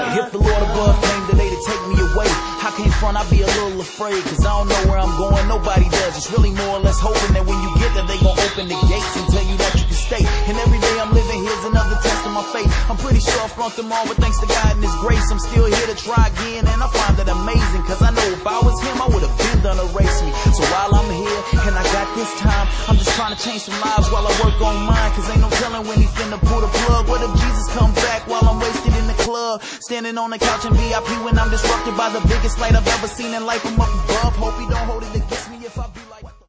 If the Lord above came today to take me away, I can't front, I'd be a little afraid, cause I don't know where I'm going, nobody does. It's really more or less hoping that when you get there, they gon' open the gates and tell you that you can stay. And every day I'm living here's another test of my faith. I'm pretty sure I flunked them all, but thanks to God and His grace, I'm still here to try again, and I find that amazing, cause I know if I was Him, I would've been done erase me. So while I'm here, and I got this time, I'm just trying to change some lives while I work on mine, cause ain't no telling when He's finna pull the plug. What if Jesus come back while I'm wasted in the club, standing on the couch in VIP when I'm disrupted by the biggest light I've ever seen in life from up above? Hope He don't hold it against me if I be